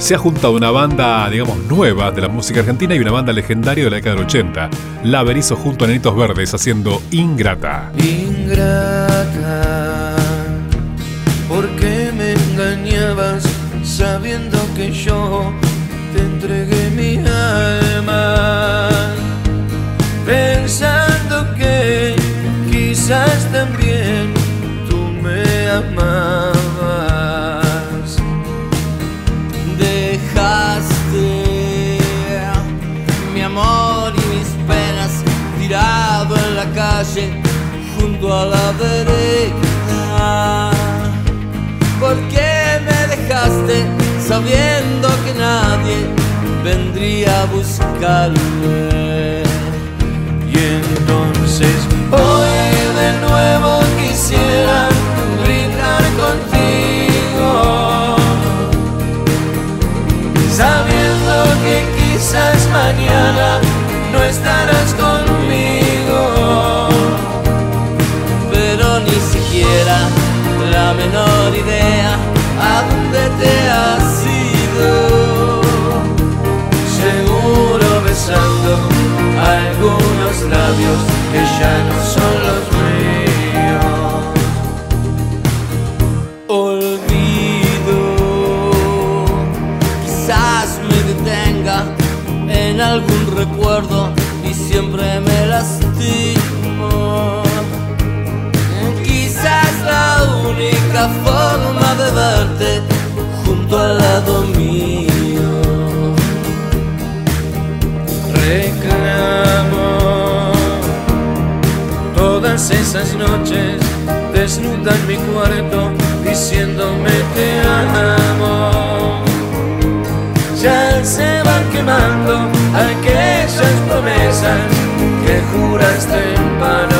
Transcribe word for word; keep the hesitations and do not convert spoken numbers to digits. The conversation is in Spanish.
Se ha juntado una banda, digamos, nueva de la música argentina y una banda legendaria de la década del ochenta. La Berizo junto a Nenitos Verdes haciendo Ingrata. Ingrata, ¿por qué me engañabas sabiendo que yo te entregué mi alma? Pensando que quizás también tú me amabas. Mi amor y mis penas tirado en la calle junto a la vereda. ¿Por qué me dejaste sabiendo que nadie vendría a buscarme? Y entonces hoy de nuevo quisiera brindar contigo, sabiendo que quizás mañana no estarás conmigo, pero ni siquiera la menor idea a dónde te has ido. Seguro besando algunos labios que ya no son los míos. Olvido, quizás me detenga en algún recuerdo y siempre me lastimo. Quizás la única forma de verte junto al lado mío. Reclamo todas esas noches desnuda en mi cuarto diciéndome te amo. Ya se van quemando aquellas promesas que juraste en pan